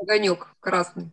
Огонек красный.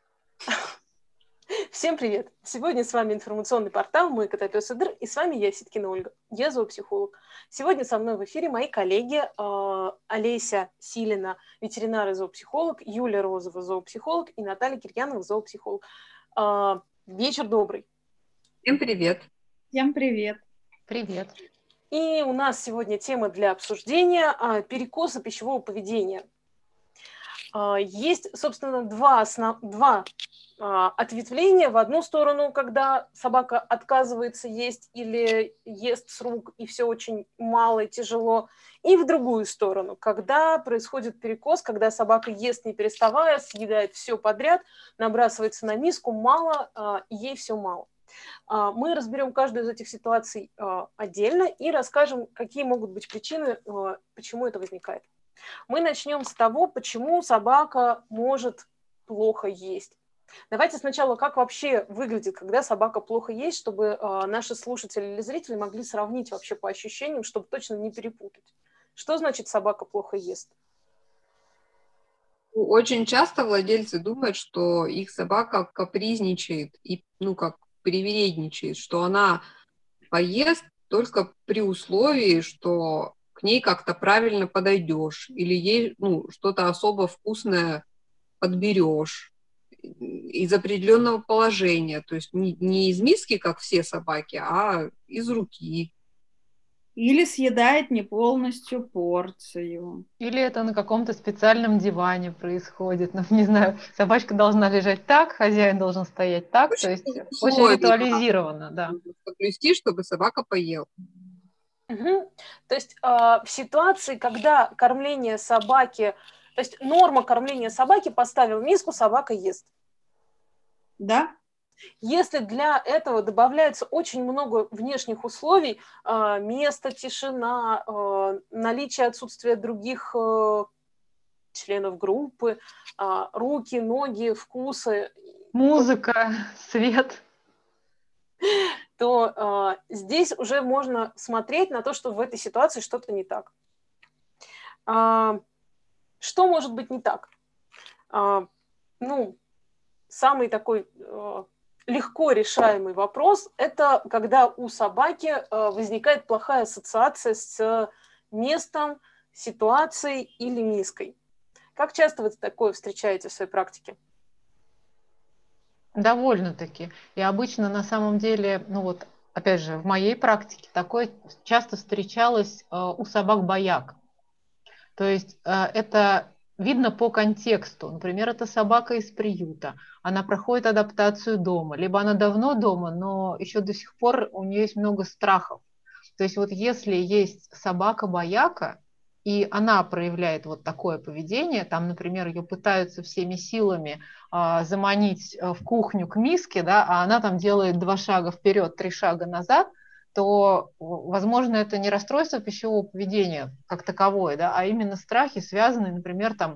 Всем привет! Сегодня с вами информационный портал «Мой котопес Идыр», и с вами я, Ситкина Ольга, я зоопсихолог. Сегодня со мной в эфире мои коллеги Олеся Силина, ветеринар и зоопсихолог, Юлия Розова, зоопсихолог, и Наталья Кирьянова, зоопсихолог. Вечер добрый! Всем привет! Всем привет! Привет! И у нас сегодня тема для обсуждения – перекосы пищевого поведения. Есть, собственно, два ответвления в одну сторону, когда собака отказывается есть или ест с рук, и все очень мало и тяжело, и в другую сторону, когда происходит перекос, когда собака ест не переставая, съедает все подряд, набрасывается на миску, мало, и ей все мало. Мы разберем каждую из этих ситуаций отдельно и расскажем, какие могут быть причины, почему это возникает. Мы начнем с того, почему собака может плохо есть. Давайте сначала, как вообще выглядит, когда собака плохо ест, чтобы наши слушатели или зрители могли сравнить вообще по ощущениям, чтобы точно не перепутать. Что значит собака плохо ест? Очень часто владельцы думают, что их собака капризничает и, как привередничает, что она поест только при условии, что к ней как-то правильно подойдешь или ей что-то особо вкусное подберешь из определенного положения, то есть не из миски, как все собаки, а из руки. Или съедает не полностью порцию. Или это на каком-то специальном диване происходит. Не знаю, собачка должна лежать так, хозяин должен стоять так. То есть очень ритуализировано, да. Соблюсти, чтобы собака поела. Угу. То есть в ситуации, когда кормление собаки, то есть норма кормления собаки, поставил миску, собака ест. Да. Если для этого добавляется очень много внешних условий, место, тишина, наличие отсутствия других членов группы, руки, ноги, вкусы. Музыка, свет. То здесь уже можно смотреть на то, что в этой ситуации что-то не так. Что может быть не так? Самый такой легко решаемый вопрос – это когда у собаки возникает плохая ассоциация с местом, ситуацией или миской. Как часто вы такое встречаете в своей практике? Довольно-таки. И обычно на самом деле, опять же, в моей практике такое часто встречалось у собак-бояк. То есть это видно по контексту. Например, это собака из приюта. Она проходит адаптацию дома. Либо она давно дома, но еще до сих пор у нее есть много страхов. То есть вот если есть собака-бояка, и она проявляет вот такое поведение, там, например, ее пытаются всеми силами заманить в кухню к миске, да, а она там делает 2 шага вперед, 3 шага назад, то, возможно, это не расстройство пищевого поведения как таковое, да, а именно страхи, связанные, например, там,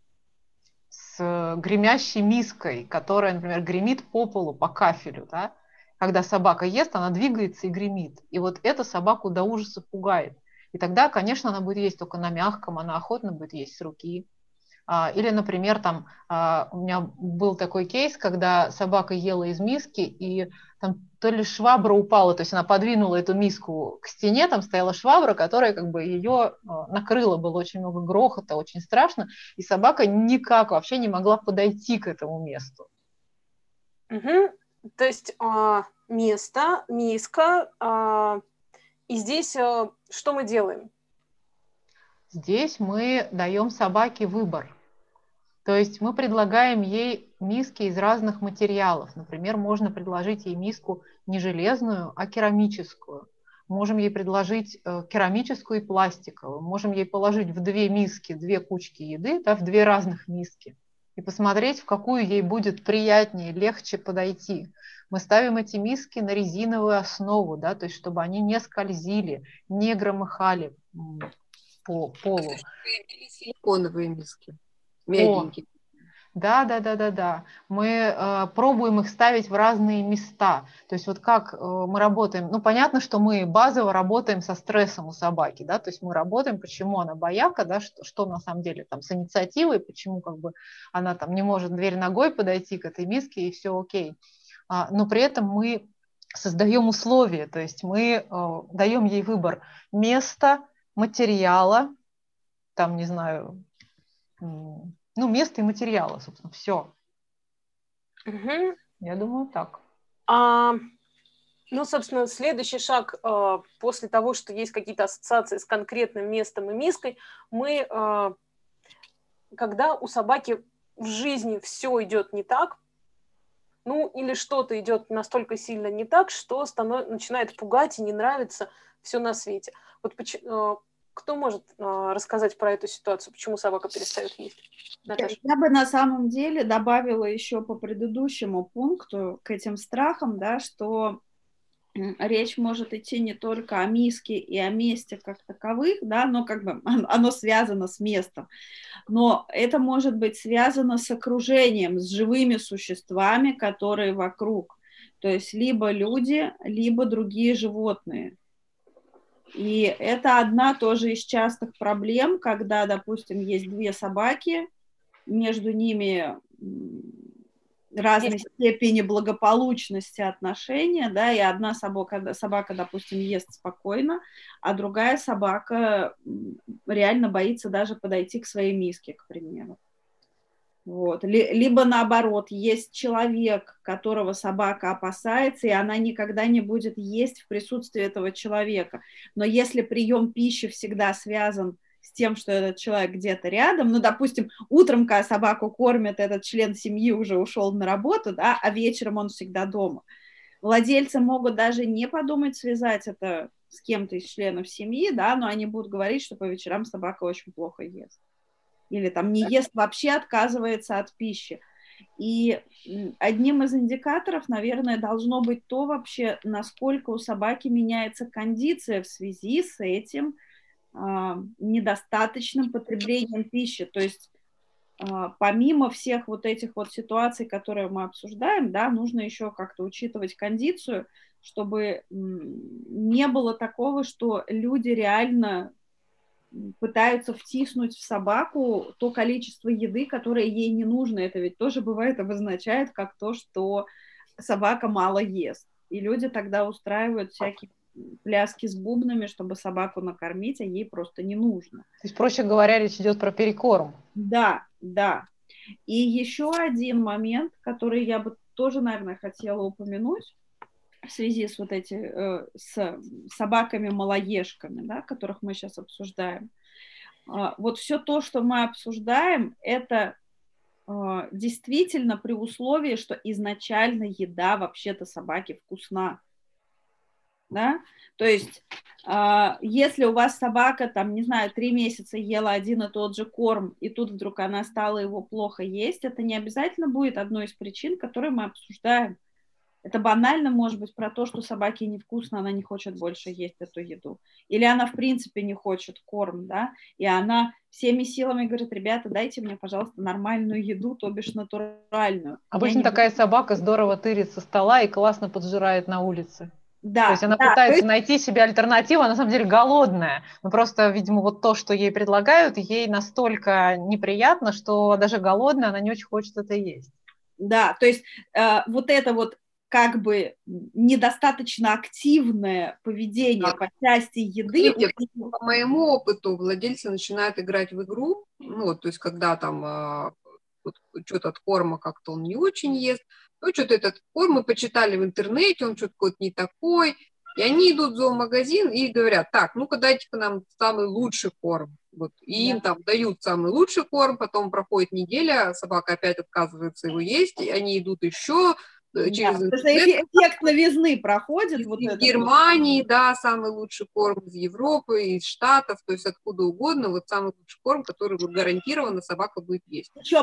с гремящей миской, которая, например, гремит по полу, по кафелю, да. Когда собака ест, она двигается и гремит. И вот это собаку до ужаса пугает. И тогда, конечно, она будет есть только на мягком, она охотно будет есть с руки. Или, например, там у меня был такой кейс, когда собака ела из миски, и там то ли швабра упала, то есть она подвинула эту миску к стене, там стояла швабра, которая как бы ее накрыла, было очень много грохота, очень страшно, и собака никак вообще не могла подойти к этому месту. Угу. То есть место, миска, и здесь что мы делаем? Здесь мы даем собаке выбор. То есть мы предлагаем ей миски из разных материалов. Например, можно предложить ей миску не железную, а керамическую. Можем ей предложить керамическую и пластиковую. Можем ей положить в 2 миски 2 кучки еды, да, в 2 разных миски, и посмотреть, в какую ей будет приятнее, легче подойти. Мы ставим эти миски на резиновую основу, да, то есть чтобы они не скользили, не громыхали по полу. Силиконовые миски, мягенькие. Да. Мы пробуем их ставить в разные места. То есть вот как мы работаем, ну понятно, что мы базово работаем со стрессом у собаки, да, то есть мы работаем, почему она бояка, да, что на самом деле там с инициативой, почему как бы она там не может дверь ногой подойти к этой миске и все окей. Но при этом мы создаем условия, то есть мы даем ей выбор места, материала, там, не знаю, ну, место и материала, собственно, все. Угу. Я думаю, так. Ну, собственно, следующий шаг после того, что есть какие-то ассоциации с конкретным местом и миской, мы, когда у собаки в жизни все идет не так, ну, или что-то идет настолько сильно не так, что начинает пугать и не нравится все на свете. Вот кто может рассказать про эту ситуацию, почему собака перестает есть? Наташа? Я бы на самом деле добавила еще по предыдущему пункту к этим страхам, да, что речь может идти не только о миске и о месте как таковых, да, но как бы оно связано с местом, но это может быть связано с окружением, с живыми существами, которые вокруг, то есть либо люди, либо другие животные. И это одна тоже из частых проблем, когда, допустим, есть две собаки, между ними разной степени благополучности отношения, да, и одна собака, допустим, ест спокойно, а другая собака реально боится даже подойти к своей миске, к примеру. Вот. Либо наоборот, есть человек, которого собака опасается, и она никогда не будет есть в присутствии этого человека. Но если прием пищи всегда связан с тем, что этот человек где-то рядом, ну, допустим, утром, когда собаку кормят, этот член семьи уже ушел на работу, да, а вечером он всегда дома. Владельцы могут даже не подумать связать это с кем-то из членов семьи, да, но они будут говорить, что по вечерам собака очень плохо ест. Или там не ест вообще, отказывается от пищи. И одним из индикаторов, наверное, должно быть то вообще, насколько у собаки меняется кондиция в связи с этим недостаточным потреблением пищи. То есть помимо всех вот этих вот ситуаций, которые мы обсуждаем, да, нужно еще как-то учитывать кондицию, чтобы не было такого, что люди реально пытаются втиснуть в собаку то количество еды, которое ей не нужно. Это ведь тоже бывает обозначает как то, что собака мало ест. И люди тогда устраивают всякие пляски с бубнами, чтобы собаку накормить, а ей просто не нужно. То есть, проще говоря, речь идет про перекорм. Да. И еще один момент, который я бы тоже, наверное, хотела упомянуть в связи с вот с собаками-малоежками, да, которых мы сейчас обсуждаем. Вот все то, что мы обсуждаем, это действительно при условии, что изначально еда вообще-то собаки вкусна. Да? То есть, если у вас собака, там, не знаю, 3 месяца ела один и тот же корм, и тут вдруг она стала его плохо есть, это не обязательно будет одной из причин, которые мы обсуждаем. Это банально может быть про то, что собаке невкусно, она не хочет больше есть эту еду. Или она, в принципе, не хочет корм, да, и она всеми силами говорит: ребята, дайте мне, пожалуйста, нормальную еду, то бишь натуральную. Обычно такая собака здорово тырит со стола и классно поджирает на улице. Да, то есть она пытается найти себе альтернативу, она на самом деле голодная. Но просто, видимо, вот то, что ей предлагают, ей настолько неприятно, что даже голодная она не очень хочет это есть. Да, то есть вот это вот как бы недостаточно активное поведение по части еды. По моему опыту, владельцы начинают играть в игру, ну, то есть когда там что-то от корма как-то он не очень ест, ну, что-то этот корм мы почитали в интернете, он что-то какой-то не такой, и они идут в зоомагазин и говорят: так, ну-ка дайте-ка нам самый лучший корм. Вот, и им там дают самый лучший корм, потом проходит неделя, собака опять отказывается его есть, и они идут еще через интернет. Эффект новизны проходит. Вот из Германии, да, самый лучший корм, из Европы, из Штатов, то есть откуда угодно, вот самый лучший корм, который вот гарантированно собака будет есть. Еще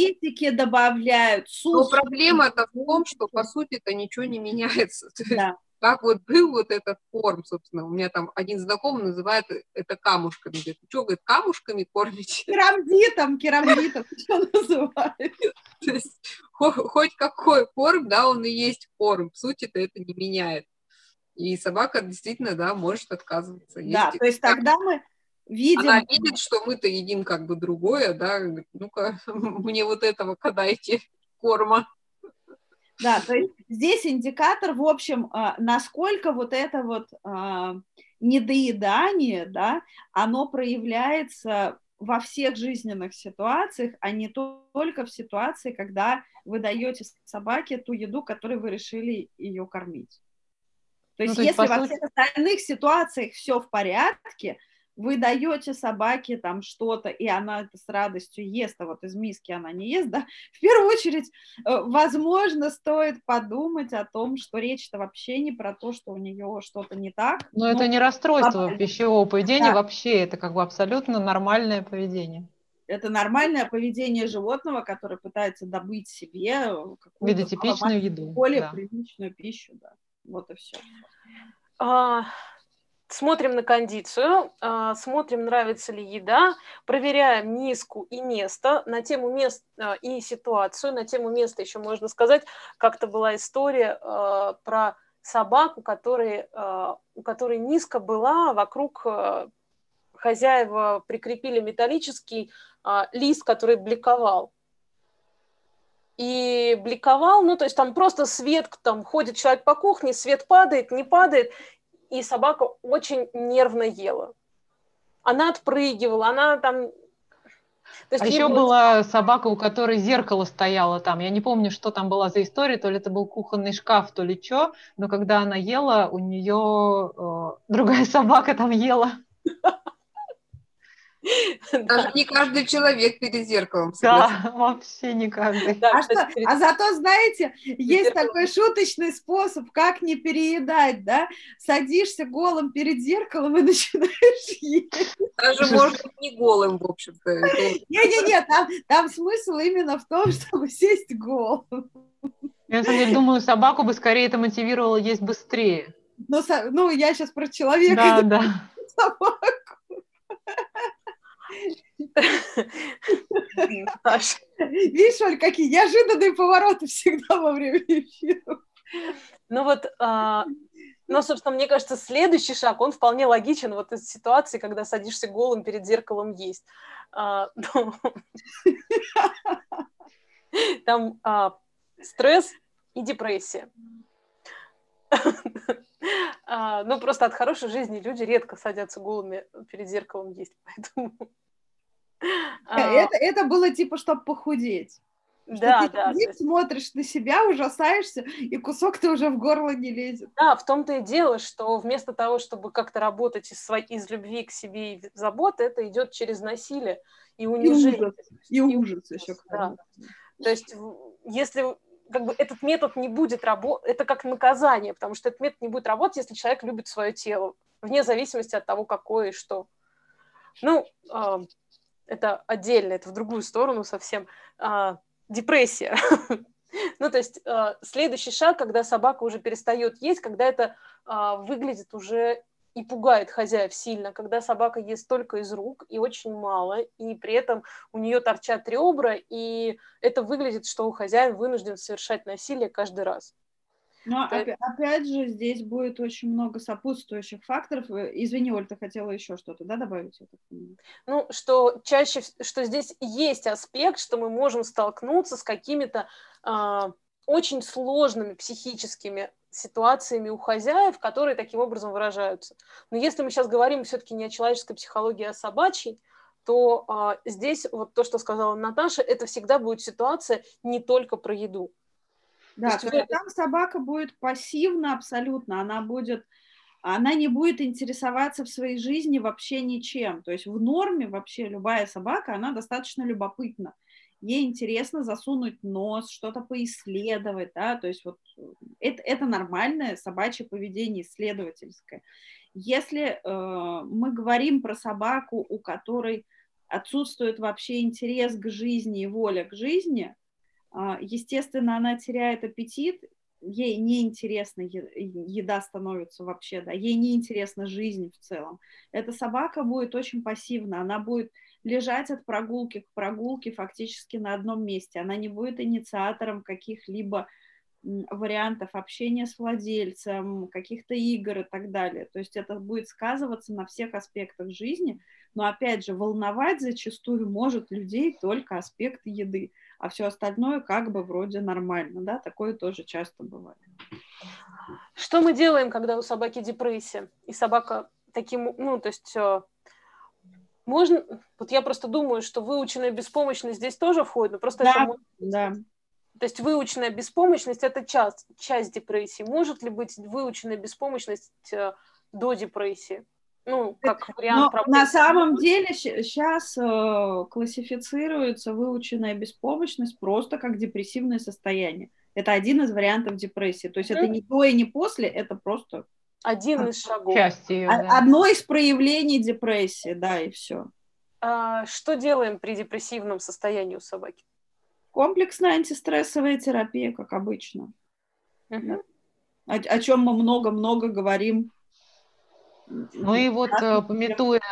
паштетики добавляют, но проблема-то в том, что по сути-то ничего не меняется. Да. как вот был вот этот корм, собственно. У меня там один знакомый называет это камушками. Говорит, что, говорит, камушками кормите? Керамзитом, что называют. То есть хоть какой корм, да, он и есть корм. В сути-то это не меняет. И собака действительно, да, может отказываться. Да, то есть тогда мы видим... Она видит, что мы-то едим как бы другое, да, говорит, ну-ка, мне вот этого-ка дайте корма. Да, то есть здесь индикатор, в общем, насколько вот это вот недоедание, да, оно проявляется во всех жизненных ситуациях, а не только в ситуации, когда вы даете собаке ту еду, которой вы решили ее кормить. То есть, если во всех остальных ситуациях все в порядке, вы даете собаке там что-то, и она это с радостью ест, а вот из миски она не ест, да, в первую очередь, возможно, стоит подумать о том, что речь-то вообще не про то, что у нее что-то не так. Но это не расстройство глобально. пищевого поведения, Да. вообще это как бы абсолютно нормальное поведение. Это нормальное поведение животного, которое пытается добыть себе какую-то типичную еду, более да. привычную пищу, да. Вот и все. Смотрим на кондицию, смотрим, нравится ли еда, проверяем миску и место. На тему места и ситуацию, на тему места еще можно сказать, как-то была история про собаку, у которой миска была, вокруг хозяева прикрепили металлический лист, который бликовал. И бликовал, ну, то есть там просто свет, там ходит человек по кухне, свет падает, не падает, и собака очень нервно ела. Она отпрыгивала, она там... А еще была собака, у которой зеркало стояло там. Я не помню, что там была за история, то ли это был кухонный шкаф, то ли что, но когда она ела, у нее другая собака там ела. Даже не каждый человек перед зеркалом. Да, вообще не каждый. А зато, знаете, есть такой шуточный способ, как не переедать, да? Садишься голым перед зеркалом и начинаешь есть. Даже, может быть, не голым, в общем-то. Не-не-не, там смысл именно в том, чтобы сесть голым. Я, на самом деле, думаю, собаку бы скорее это мотивировало есть быстрее. Ну, я сейчас про человека. Да, да. Собаку. Видишь, Оль, какие неожиданные повороты всегда во время эфира. Ну вот, собственно, мне кажется, следующий шаг, он вполне логичен вот из ситуации, когда садишься голым перед зеркалом есть. Там стресс и депрессия. Ну, просто от хорошей жизни люди редко садятся голыми перед зеркалом есть, поэтому... Это было типа, чтобы похудеть. Да, что ты сидишь, смотришь на себя, ужасаешься, и кусок-то уже в горло не лезет. Да, в том-то и дело, что вместо того, чтобы как-то работать из любви к себе и заботы, это идет через насилие и унижение. И ужас еще. Да. То есть, если как бы этот метод не будет работать, это как наказание, потому что этот метод не будет работать, если человек любит свое тело, вне зависимости от того, какое и что. Ну, это отдельно, это в другую сторону совсем. Депрессия. Ну, то есть следующий шаг, когда собака уже перестает есть, когда это выглядит уже и пугает хозяев сильно, когда собака ест только из рук и очень мало, и при этом у нее торчат ребра, и это выглядит, что хозяин вынужден совершать насилие каждый раз. Но опять же, здесь будет очень много сопутствующих факторов. Извини, Оль, ты хотела еще что-то, да, добавить? Ну, что чаще, что здесь есть аспект, что мы можем столкнуться с какими-то очень сложными психическими ситуациями у хозяев, которые таким образом выражаются. Но если мы сейчас говорим все-таки не о человеческой психологии, а о собачьей, то здесь вот то, что сказала Наташа, это всегда будет ситуация не только про еду. Да, то есть там собака будет пассивна абсолютно, она не будет интересоваться в своей жизни вообще ничем. То есть в норме вообще любая собака, она достаточно любопытна. Ей интересно засунуть нос, что-то поисследовать, да, то есть вот это нормальное собачье поведение исследовательское. Если мы говорим про собаку, у которой отсутствует вообще интерес к жизни и воля к жизни, естественно, она теряет аппетит, ей неинтересна еда становится вообще, да, ей неинтересна жизнь в целом. Эта собака будет очень пассивна, она будет лежать от прогулки к прогулке фактически на одном месте, она не будет инициатором каких-либо вариантов общения с владельцем, каких-то игр и так далее. То есть это будет сказываться на всех аспектах жизни, но опять же волновать зачастую может людей только аспект еды, а все остальное как бы вроде нормально, да, такое тоже часто бывает. Что мы делаем, когда у собаки депрессия, и собака таким, ну, то есть можно, вот я просто думаю, что выученная беспомощность здесь тоже входит, но просто да, это... Да. То есть выученная беспомощность – это часть депрессии. Может ли быть выученная беспомощность до депрессии? Ну, как вариант проблемы. На самом деле сейчас классифицируется выученная беспомощность просто как депрессивное состояние. Это один из вариантов депрессии. То есть это не до и не после, это просто... Один из шагов. Часть ее, да. Одно из проявлений депрессии, да, и все. Что делаем при депрессивном состоянии у собаки? Комплексная антистрессовая терапия, как обычно. Угу. О чем мы много-много говорим. Ну и вот, памятуя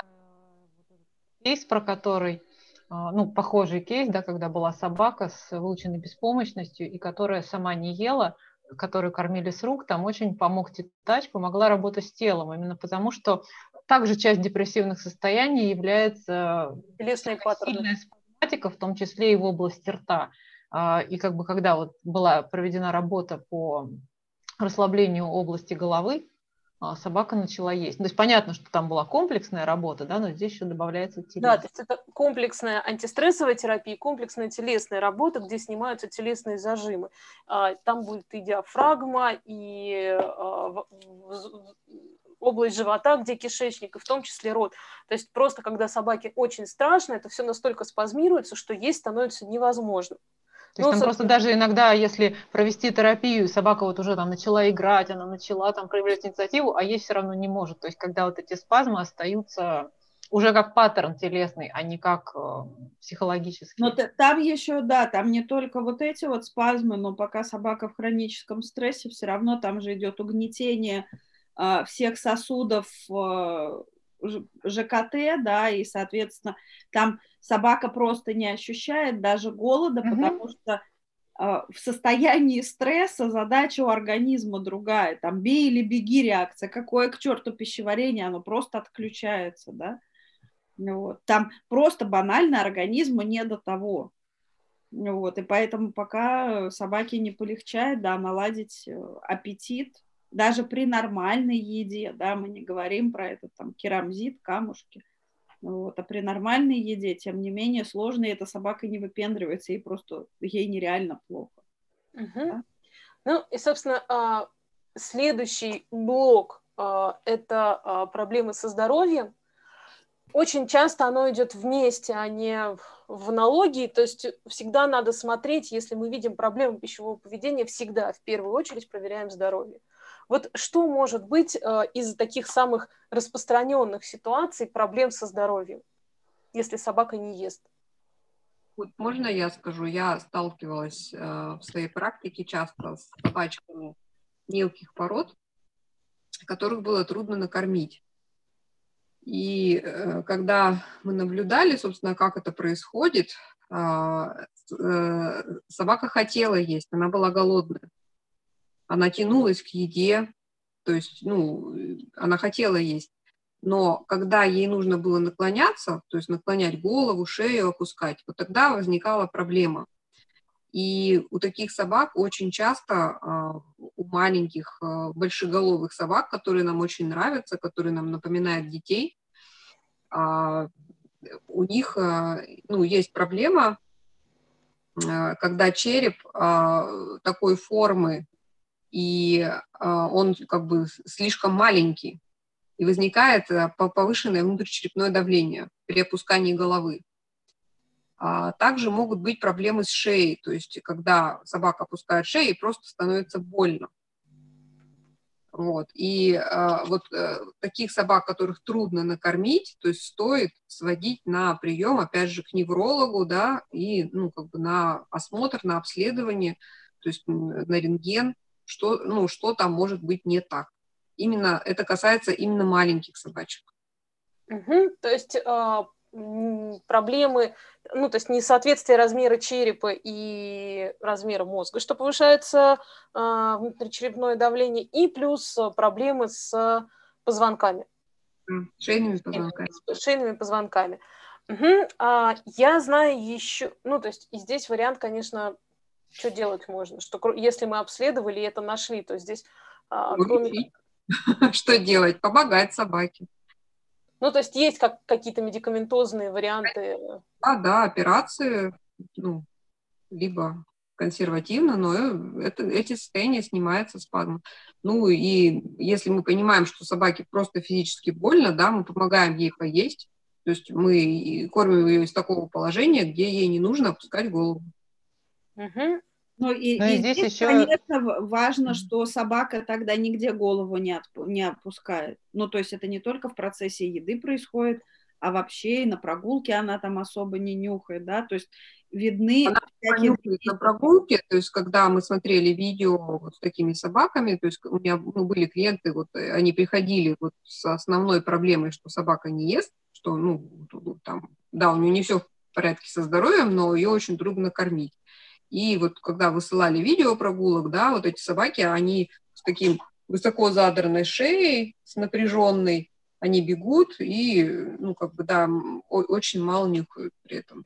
кейс, про который, ну, похожий кейс, да, когда была собака с выученной беспомощностью, и которая сама не ела, которую кормили с рук, там очень помог T-Touch, помогла работа с телом, именно потому что также часть депрессивных состояний является телесные паттерны. сильная спазматика, в том числе и в области рта. И как бы когда вот была проведена работа по расслаблению области головы, собака начала есть. То есть понятно, что там была комплексная работа, да, но здесь еще добавляется телесная. Да, то есть это комплексная антистрессовая терапия, комплексная телесная работа, где снимаются телесные зажимы. Там будет и диафрагма, и область живота, где кишечник, и в том числе рот. То есть просто когда собаке очень страшно, это все настолько спазмируется, что есть становится невозможно. То есть там просто даже иногда, если провести терапию, собака вот уже там начала играть, она начала там проявлять инициативу, а есть все равно не может. То есть когда вот эти спазмы остаются уже как паттерн телесный, а не как психологический. Но там еще, да, там не только вот эти вот спазмы, но пока собака в хроническом стрессе, все равно там же идет угнетение всех сосудов ЖКТ, да, и, соответственно, там собака просто не ощущает даже голода, потому что в состоянии стресса задача у организма другая, там бей или беги реакция, какое к черту пищеварение, оно просто отключается, да, вот. Там просто банально организму не до того, вот, и поэтому пока собаке не полегчает, да, наладить аппетит, даже при нормальной еде, да, мы не говорим про этот там керамзит, камушки, вот, а при нормальной еде, тем не менее, сложно, и эта собака не выпендривается, ей просто, ей нереально плохо. Угу. Да? Ну, и, собственно, следующий блок – это проблемы со здоровьем. Очень часто оно идет вместе, а не в аналогии, то есть всегда надо смотреть, если мы видим проблемы пищевого поведения, всегда в первую очередь проверяем здоровье. Вот что может быть из таких самых распространенных ситуаций проблем со здоровьем, если собака не ест? Вот можно я скажу? Я сталкивалась в своей практике часто с собачками мелких пород, которых было трудно накормить. И когда мы наблюдали, собственно, как это происходит, собака хотела есть, она была голодная. Она тянулась к еде, то есть, ну, она хотела есть. Но когда ей нужно было наклоняться, то есть наклонять голову, шею опускать, вот тогда возникала проблема. И у таких собак очень часто, у маленьких большеголовых собак, которые нам очень нравятся, которые нам напоминают детей, у них, ну, есть проблема, когда череп такой формы, и он как бы слишком маленький, и возникает повышенное внутричерепное давление при опускании головы. Также могут быть проблемы с шеей, то есть когда собака опускает шею, ей просто становится больно. Вот. И таких собак, которых трудно накормить, то есть стоит сводить на прием, опять же, к неврологу, да, и, ну, как бы на осмотр, на обследование, то есть на рентген, что там может быть не так. Именно это касается именно маленьких собачек. То есть проблемы, то есть несоответствие размера черепа и размера мозга, что повышается внутричерепное давление, и плюс проблемы с позвонками. Шейными позвонками. С шейными позвонками. Я знаю еще, то есть и здесь вариант, конечно, что делать можно, что если мы обследовали и это нашли, то здесь кроме... Что делать? Помогать собаке. То есть есть какие-то медикаментозные варианты? Да, операции, либо консервативно, но эти состояния снимаются спазмом. И если мы понимаем, что собаке просто физически больно, да, мы помогаем ей поесть, то есть мы кормим ее из такого положения, где ей не нужно опускать голову. И здесь еще... конечно, важно, что собака тогда нигде голову не опускает. То есть это не только в процессе еды происходит, а вообще и на прогулке она там особо не нюхает, да, то есть видны... Она нюхает на прогулке, то есть когда мы смотрели видео вот с такими собаками, то есть у меня были клиенты, они приходили с основной проблемой, что собака не ест, что, у нее не все в порядке со здоровьем, но ее очень трудно кормить. И когда высылали видео прогулок, да, эти собаки, они с таким высоко задранной шеей, с напряженной, они бегут и, очень мало нюхают при этом.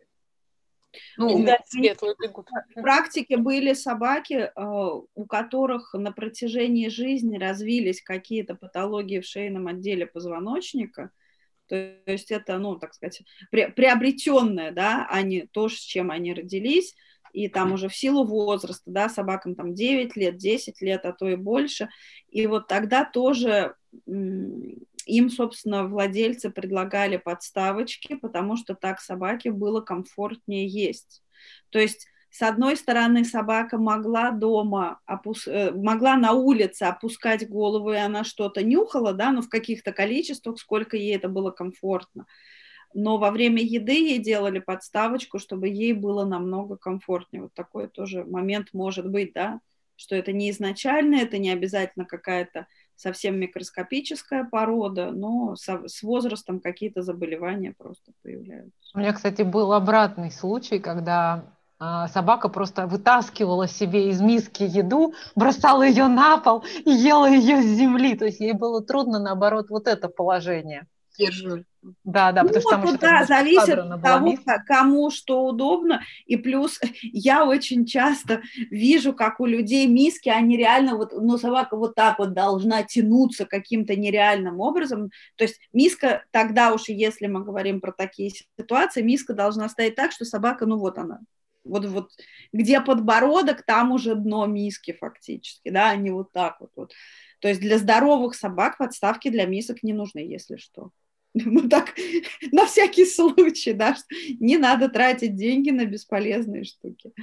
В практике были собаки, у которых на протяжении жизни развились какие-то патологии в шейном отделе позвоночника. То есть это, так сказать, приобретенное, да, а не то, с чем они родились. И там уже в силу возраста, да, собакам там 9 лет, 10 лет, а то и больше. И тогда тоже им, собственно, владельцы предлагали подставочки, потому что так собаке было комфортнее есть. То есть, с одной стороны, собака могла дома, могла на улице опускать голову, и она что-то нюхала, да, но в каких-то количествах, сколько ей это было комфортно. Но во время еды ей делали подставочку, чтобы ей было намного комфортнее. Такой тоже момент может быть, да, что это не изначально, это не обязательно какая-то совсем микроскопическая порода, но с возрастом какие-то заболевания просто появляются. У меня, кстати, был обратный случай, когда собака просто вытаскивала себе из миски еду, бросала ее на пол и ела ее с земли. То есть ей было трудно, наоборот, это положение. Держу. Да, потому что там еще зависит от того, кому что удобно. И плюс я очень часто вижу, как у людей миски, они реально, собака так должна тянуться каким-то нереальным образом. То есть миска, тогда уж, если мы говорим про такие ситуации, миска должна стоять так, что собака, она. Где подбородок, там уже дно миски фактически, да, а не так. То есть для здоровых собак подставки для мисок не нужны, если что. Так, на всякий случай, да, что не надо тратить деньги на бесполезные штуки.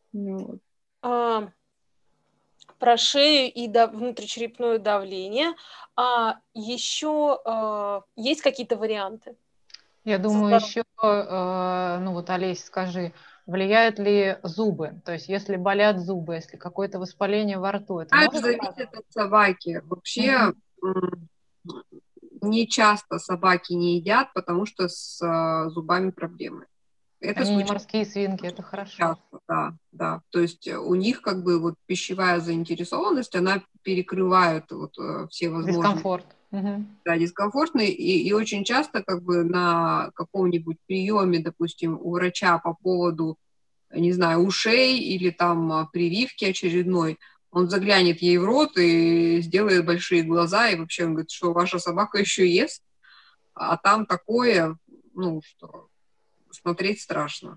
Про шею и внутричерепное давление. Еще есть какие-то варианты? Я думаю, еще, Олесь, скажи, влияют ли зубы? То есть, если болят зубы, если какое-то воспаление во рту, это может зависит от собаки. Вообще, не часто собаки не едят, потому что с зубами проблемы. Они не морские свинки, это хорошо. Часто, да. То есть у них пищевая заинтересованность, она перекрывает все возможные... Дискомфорт. Да, дискомфортный, и очень часто на каком-нибудь приеме, допустим, у врача по поводу, не знаю, ушей или там прививки очередной, он заглянет ей в рот и сделает большие глаза, и вообще он говорит, что ваша собака еще ест, а там такое, что смотреть страшно.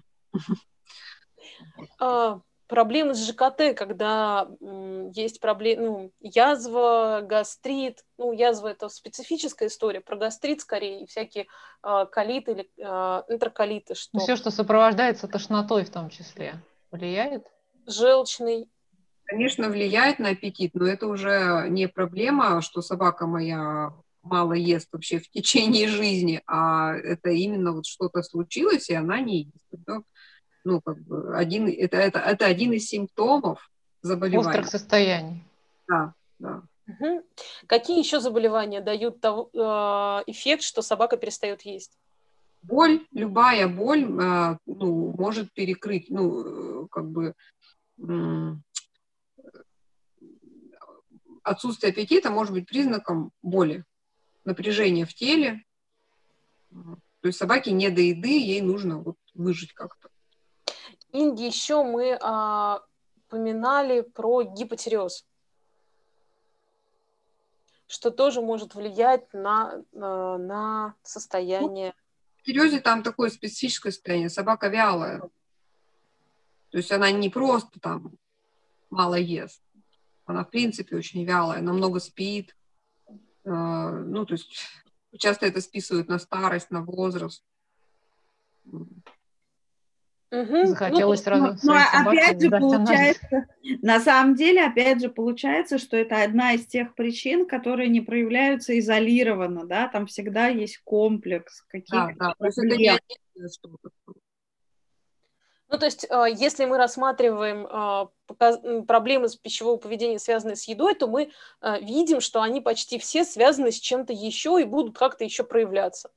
Проблемы с ЖКТ, когда есть проблемы, язва, гастрит. Язва – это специфическая история, про гастрит скорее, и всякие колиты или энтероколиты. Все, что сопровождается тошнотой в том числе, влияет? Желчный. Конечно, влияет на аппетит, но это уже не проблема, что собака моя мало ест вообще в течение жизни, а это именно что-то случилось, и она не ест. Это один из симптомов заболевания. Острых состояний. Да, да. Угу. Какие еще заболевания дают эффект, что собака перестает есть? Боль, любая боль, ну, может перекрыть, ну, как бы отсутствие аппетита может быть признаком боли, напряжения в теле. То есть собаке не до еды, ей нужно вот выжить как-то. Инги, еще мы упоминали про гипотиреоз, что тоже может влиять на состояние. В гипотиреозе там такое специфическое состояние. Собака вялая. То есть она не просто там мало ест. Она, в принципе, очень вялая, она много спит. Ну, то есть часто это списывают на старость, на возраст. Захотелось сразу Ну, своей собаке опять же, сдать анализ. получается, на самом деле, опять же, получается, что это одна из тех причин, которые не проявляются изолированно, да, там всегда есть комплекс каких-то Да, то есть это не проблем. отдельное что-то. Ну, то есть, если мы рассматриваем проблемы с пищевого поведения, связанные с едой, то мы видим, что они почти все связаны с чем-то еще и будут как-то еще проявляться.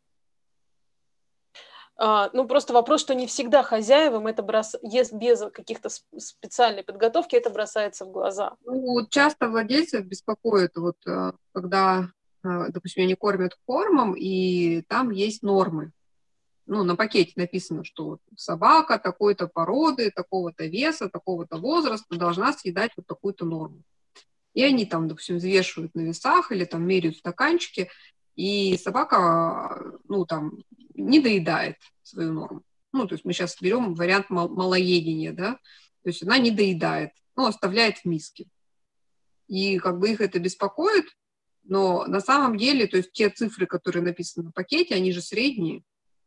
Ну, просто вопрос, что не всегда хозяевам это есть без каких-то специальной подготовки, это бросается в глаза. Ну, часто владельцев беспокоит, вот, когда, допустим, они кормят кормом, и там есть нормы. Ну, на пакете написано, что вот собака такой-то породы, такого-то веса, такого-то возраста должна съедать вот такую-то норму. И они там, допустим, взвешивают на весах или там меряют стаканчики, и собака, ну, там, не доедает свою норму. Ну, то есть мы сейчас берем вариант малоедения, да, то есть она не доедает, ну, оставляет в миске. И как бы их это беспокоит, но на самом деле, то есть те цифры, которые написаны на пакете, они же средние.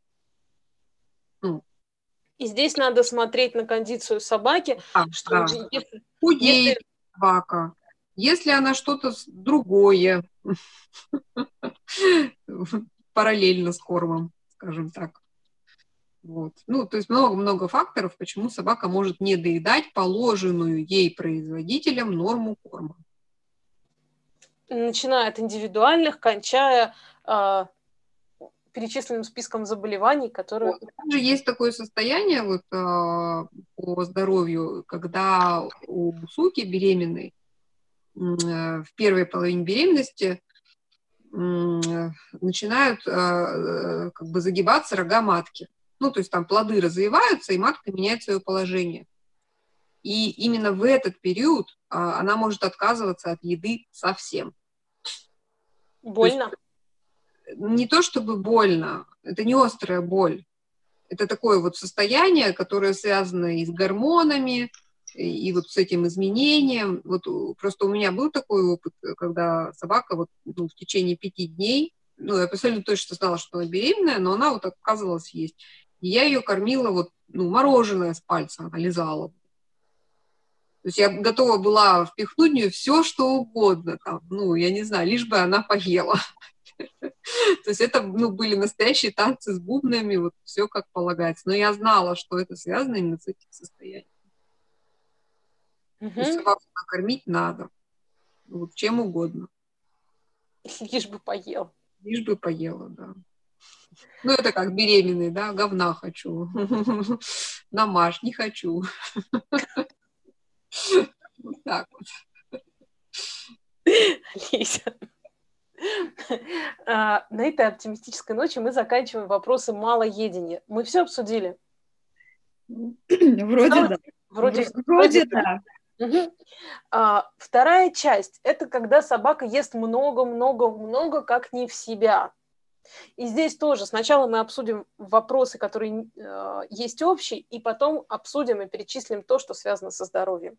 Ну, и здесь надо смотреть на кондицию собаки, что если... Худеет собака, если она что-то другое, параллельно с кормом, скажем так. Вот. Ну, то есть много-много факторов, почему собака может не доедать положенную ей производителем норму корма. Начиная от индивидуальных, кончая перечисленным списком заболеваний, которые... Вот. Также есть такое состояние вот, по здоровью, когда у суки беременной в первой половине беременности начинают как бы загибаться рога матки. Ну, то есть там плоды развиваются, и матка меняет свое положение. И именно в этот период она может отказываться от еды совсем. Больно? То есть, не то чтобы больно, это не острая боль. Это такое вот состояние, которое связано и с гормонами, и вот с этим изменением. Вот просто у меня был такой опыт, когда собака вот, ну, в течение 5 дней, ну, я абсолютно точно знала, что она беременная, но она вот отказывалась есть. И я ее кормила вот, ну, мороженое с пальца, она лизала. То есть я готова была впихнуть в нее все, что угодно, там, ну, я не знаю, лишь бы она поела. То есть это, ну, были настоящие танцы с бубнами, вот все как полагается. Но я знала, что это связано именно с этим состоянием. То есть собаку накормить надо. Вот, чем угодно. Лишь бы поел. Лишь бы поела, да. Ну, это как беременный, да, говна хочу. Намажь, не хочу. Вот так вот. Лиза. На этой оптимистической ночи мы заканчиваем вопросы малоедения. Мы все обсудили? Вроде да. Вроде да. Угу. Вторая часть – это когда собака ест много-много-много, как не в себя. И здесь тоже сначала мы обсудим вопросы, которые есть общие, и потом обсудим и перечислим то, что связано со здоровьем.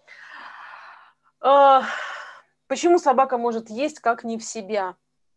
Почему собака может есть как не в себя?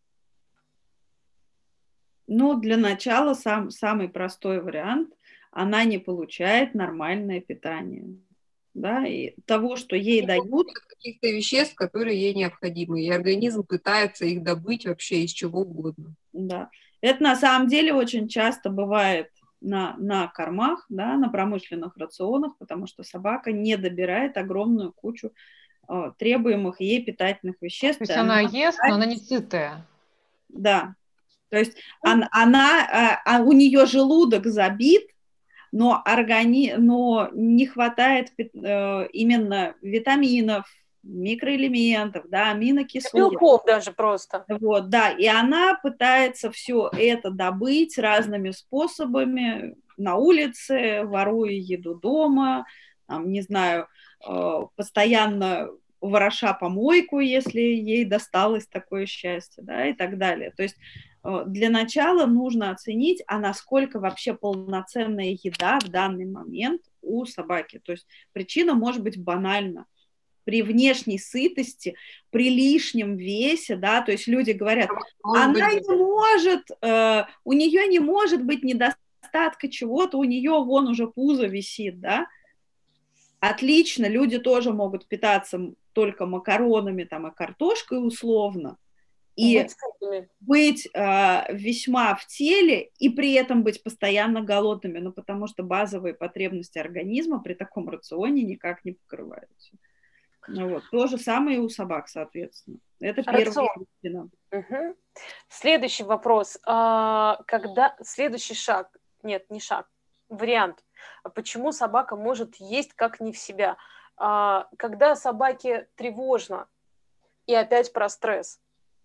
Ну, для начала самый простой вариант – она не получает нормальное питание. Да, и того, что ей дают. Каких-то веществ, которые ей необходимы, и организм пытается их добыть вообще из чего угодно. Да. Это на самом деле очень часто бывает на кормах, да, на промышленных рационах, потому что собака не добирает огромную кучу требуемых ей питательных веществ. То есть она ест, но она не сытая. Да. То есть у нее желудок забит, но не хватает именно витаминов, микроэлементов, да, аминокислот. Белков даже просто. Вот, да, и она пытается все это добыть разными способами на улице, воруя еду дома, там, не знаю, постоянно вороша помойку, если ей досталось такое счастье, да, и так далее. То есть для начала нужно оценить, а насколько вообще полноценная еда в данный момент у собаки. То есть причина может быть банальна. При внешней сытости, при лишнем весе, да, то есть люди говорят, она не может, у нее не может быть недостатка чего-то, у нее вон уже пузо висит, да. Отлично, люди тоже могут питаться только макаронами там, и картошкой условно, и быть весьма в теле, и при этом быть постоянно голодными, ну, потому что базовые потребности организма при таком рационе никак не покрываются. Ну, вот. То же самое и у собак, соответственно. Это первая причина. Угу. Следующий вопрос. Следующий шаг, нет, не шаг, вариант. Почему собака может есть как не в себя? Когда собаке тревожно, и опять про стресс.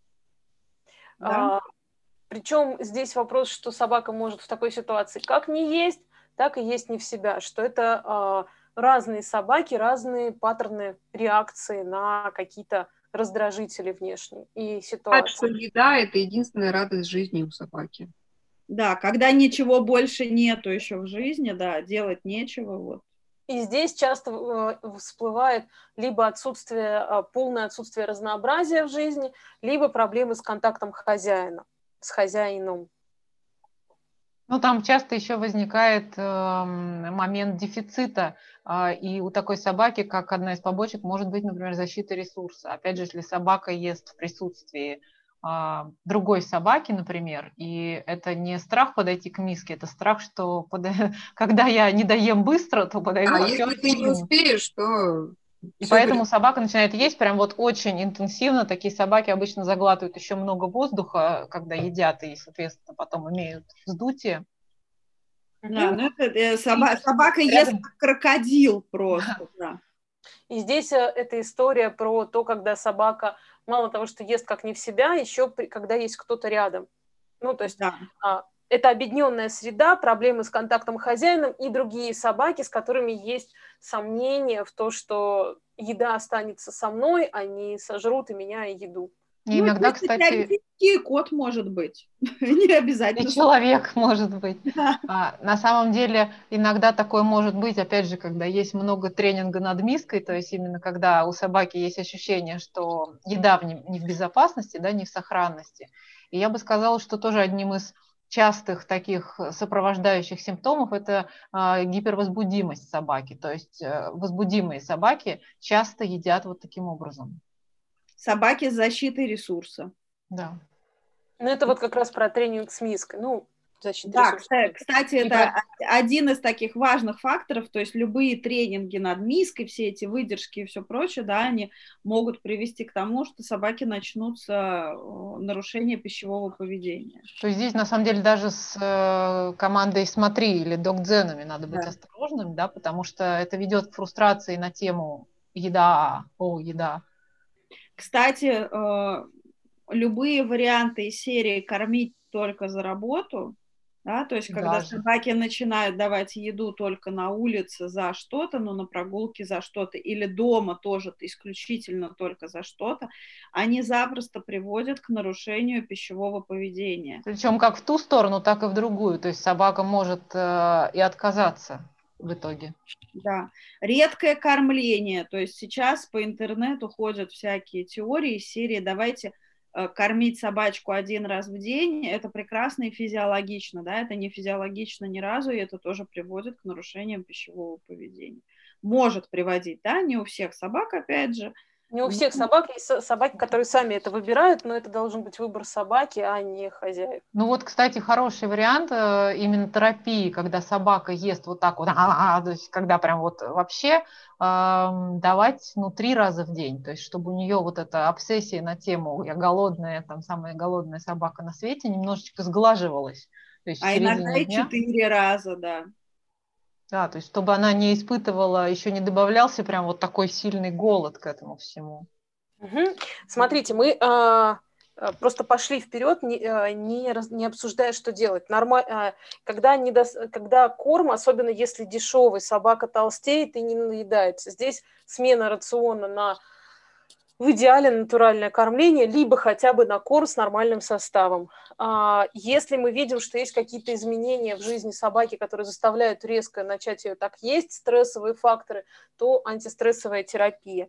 Да. Причем здесь вопрос, что собака может в такой ситуации как не есть, так и есть не в себя, что это разные собаки, разные паттерны реакции на какие-то раздражители внешние и ситуации. Что еда – это единственная радость жизни у собаки. Да, когда ничего больше нету еще в жизни, да, делать нечего, вот. И здесь часто всплывает либо полное отсутствие разнообразия в жизни, либо проблемы с контактом с хозяином. Ну, там часто еще возникает момент дефицита, и у такой собаки, как одна из побочек, может быть, например, защита ресурса. Опять же, если собака ест в присутствии другой собаки, например, и это не страх подойти к миске, это страх, что когда я не доем быстро, то подойду еще если ты не успеешь, то... И поэтому собака начинает есть прям вот очень интенсивно. Такие собаки обычно заглатывают еще много воздуха, когда едят, и, соответственно, потом имеют вздутие. Да, ну это собака ест как крокодил просто, да. И здесь эта история про то, когда собака мало того, что ест как не в себя, еще когда есть кто-то рядом. Ну, то есть это объединенная среда, проблемы с контактом с хозяином и другие собаки, с которыми есть сомнения в том, что еда останется со мной, они сожрут и меня, и еду. И иногда, кстати, и кот может быть, не обязательно. И человек может быть. На самом деле, иногда такое может быть, опять же, когда есть много тренинга над миской, то есть именно когда у собаки есть ощущение, что еда не в безопасности, да, не в сохранности. И я бы сказала, что тоже одним из частых таких сопровождающих симптомов – это гипервозбудимость собаки. То есть возбудимые собаки часто едят вот таким образом. Собаки с защитой ресурса. Да. Ну, это вот как раз про тренинг с миской. Ну, защита ресурса. Да, кстати, это один из таких важных факторов, то есть любые тренинги над миской, все эти выдержки и все прочее, да, они могут привести к тому, что собаки начнутся нарушения пищевого поведения. То есть здесь, на самом деле, даже с командой «Смотри» или док-дзенами надо быть осторожным, да, потому что это ведет к фрустрации на тему еда. Кстати, любые варианты из серии «кормить только за работу», да, то есть когда собаки начинают давать еду только на улице за что-то, ну, на прогулке за что-то, или дома тоже исключительно только за что-то, они запросто приводят к нарушению пищевого поведения. Причем как в ту сторону, так и в другую, то есть собака может и отказаться в итоге. Да, редкое кормление, то есть сейчас по интернету ходят всякие теории из серии «давайте кормить собачку один раз в день», это прекрасно и физиологично, да, это не физиологично ни разу, и это тоже приводит к нарушениям пищевого поведения. Может приводить, да, не у всех собак, опять же, Не у всех собак есть собаки, которые сами это выбирают, но это должен быть выбор собаки, а не хозяев. Ну вот, кстати, хороший вариант именно терапии, когда собака ест вот так вот, то есть когда прям вот вообще давать, 3 раза в день, то есть чтобы у нее вот эта обсессия на тему «я голодная, там самая голодная собака на свете» немножечко сглаживалась. То есть в А иногда середине и дня. 4 раза, да. Да, то есть чтобы она не испытывала, еще не добавлялся прям вот такой сильный голод к этому всему. Угу. Смотрите, мы просто пошли вперед, не обсуждая, что делать. Когда корм, особенно если дешевый, собака толстеет и не наедается. Здесь смена рациона на в идеале натуральное кормление, либо хотя бы на корм с нормальным составом. Если мы видим, что есть какие-то изменения в жизни собаки, которые заставляют резко начать ее так есть, стрессовые факторы, то антистрессовая терапия.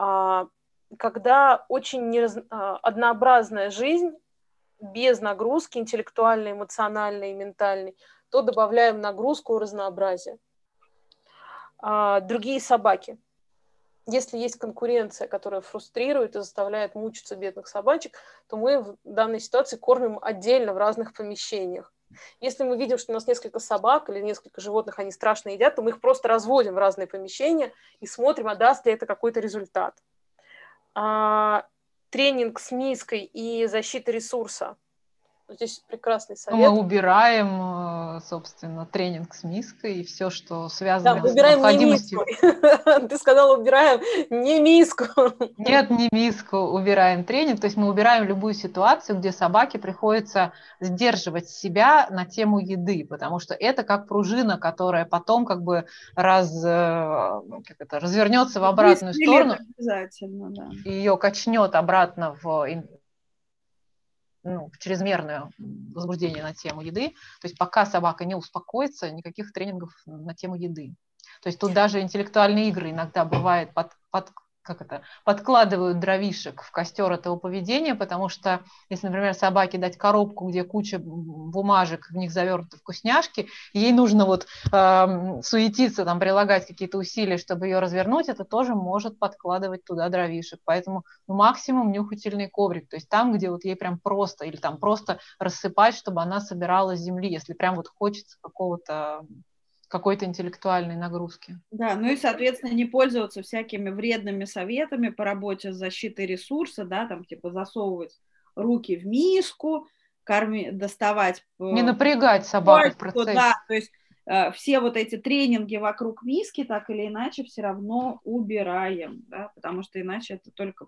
Когда очень однообразная жизнь, без нагрузки интеллектуальной, эмоциональной и ментальной, то добавляем нагрузку и разнообразие. Другие собаки. Если есть конкуренция, которая фрустрирует и заставляет мучиться бедных собачек, то мы в данной ситуации кормим отдельно в разных помещениях. Если мы видим, что у нас несколько собак или несколько животных, они страшно едят, то мы их просто разводим в разные помещения и смотрим, а даст ли это какой-то результат. Тренинг с миской и защита ресурса. Здесь прекрасный совет. Мы убираем, собственно, тренинг с миской и все, что связано с убираем необходимостью. Не миску. Ты сказала, убираем не миску. Нет, не миску, убираем тренинг. То есть мы убираем любую ситуацию, где собаке приходится сдерживать себя на тему еды, потому что это как пружина, которая потом развернется в обратную сторону. Обязательно, да. И ее качнет обратно в чрезмерное возбуждение на тему еды. То есть пока собака не успокоится, никаких тренингов на тему еды. То есть тут даже интеллектуальные игры иногда бывает подкладывают дровишек в костер этого поведения, потому что если, например, собаке дать коробку, где куча бумажек, в них завернуты вкусняшки, ей нужно суетиться, прилагать какие-то усилия, чтобы ее развернуть, это тоже может подкладывать туда дровишек. Поэтому максимум нюхательный коврик, то есть там, где ей прям просто, или там просто рассыпать, чтобы она собирала с земли, если прям хочется какой-то интеллектуальной нагрузки. Да, и, соответственно, не пользоваться всякими вредными советами по работе с защитой ресурса, да, засовывать руки в миску, доставать... Не напрягать собаку в процессе. Да, то есть все эти тренинги вокруг миски так или иначе все равно убираем, да, потому что иначе это только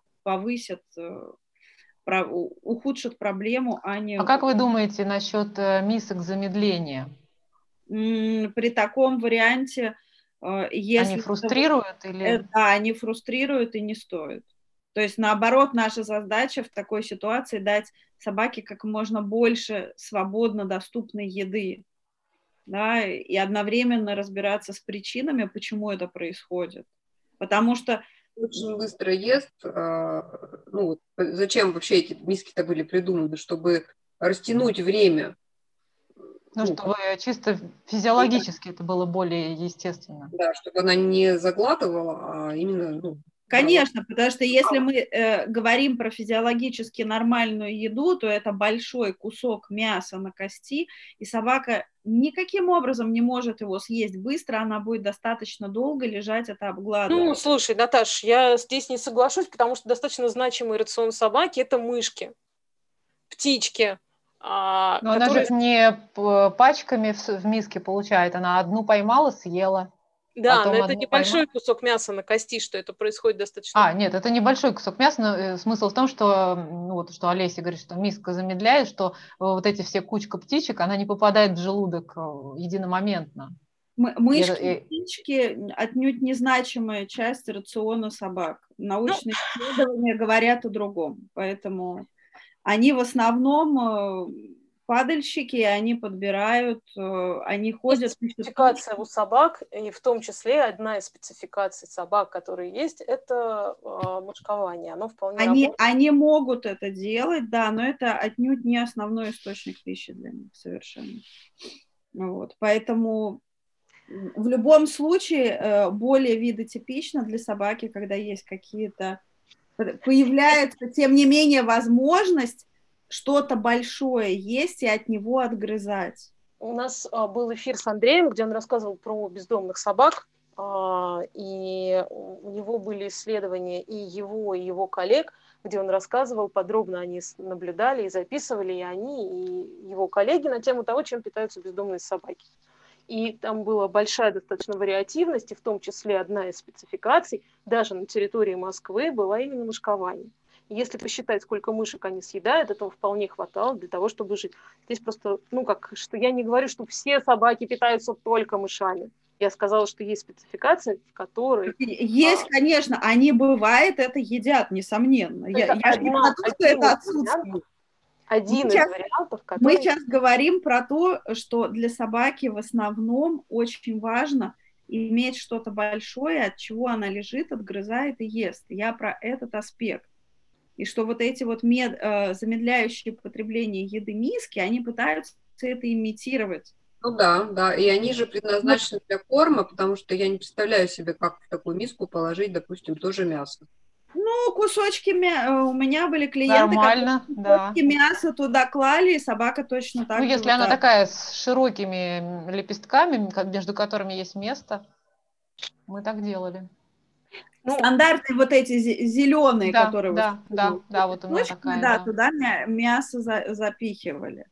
ухудшит проблему, а не... А как вы думаете насчет мисок замедления? При таком варианте, если... Они фрустрируют или... Да, они фрустрируют и не стоит. То есть, наоборот, наша задача в такой ситуации дать собаке как можно больше свободно доступной еды, да, и одновременно разбираться с причинами, почему это происходит. Потому что... Очень быстро ест. Зачем вообще эти миски-то были придуманы? Чтобы растянуть время. Чтобы чисто физиологически это было более естественно. Да, чтобы она не заглатывала, а именно... Конечно, потому что если мы говорим про физиологически нормальную еду, то это большой кусок мяса на кости, и собака никаким образом не может его съесть быстро, она будет достаточно долго лежать, это обгладывать. Слушай, Наташ, я здесь не соглашусь, потому что достаточно значимый рацион собаки – это мышки, птички. Но она же не пачками в миске получает, она одну поймала, съела. Да, но это небольшой кусок мяса на кости, что это происходит достаточно... Нет, это небольшой кусок мяса, но смысл в том, что, что Олеся говорит, что миска замедляет, что эти все кучка птичек, она не попадает в желудок единомоментно. Мышки, птички отнюдь незначимая часть рациона собак. Научные исследования говорят о другом, поэтому они в основном... падальщики, они подбирают, они ходят... Спецификация у собак, и в том числе одна из спецификаций собак, которые есть, это мошкование. Оно вполне работает. Они могут это делать, да, но это отнюдь не основной источник пищи для них совершенно. Поэтому в любом случае более видотипично для собаки, когда есть какие-то появляется, тем не менее, возможность что-то большое есть и от него отгрызать. У нас был эфир с Андреем, где он рассказывал про бездомных собак, и у него были исследования и его коллег, где он рассказывал подробно, они наблюдали и записывали, и они, и его коллеги на тему того, чем питаются бездомные собаки. И там была большая достаточно вариативность, и в том числе одна из спецификаций, даже на территории Москвы, была именно мышкование. И если посчитать, сколько мышек они съедают, этого вполне хватало для того, чтобы жить. Здесь просто, что я не говорю, что все собаки питаются только мышами. Я сказала, что есть спецификации, в которой... Есть, конечно, они бывает, это едят, несомненно. Я не про то, что это отсутствует. Один из вариантов, который... Мы сейчас говорим про то, что для собаки в основном очень важно иметь что-то большое, от чего она лежит, отгрызает и ест. Я про этот аспект. И что вот эти вот замедляющие потребление еды миски, они пытаются это имитировать. Ну да, и они же предназначены для корма, потому что я не представляю себе, как в такую миску положить, допустим, тоже мясо. Ну, кусочки у меня были клиенты, нормально, которые кусочки мяса туда клали, и собака точно так же. Если она такая с широкими лепестками, между которыми есть место, мы так делали. Стандартные вот эти зеленые, которые... Да, вот у меня такая. Да, туда мясо запихивали.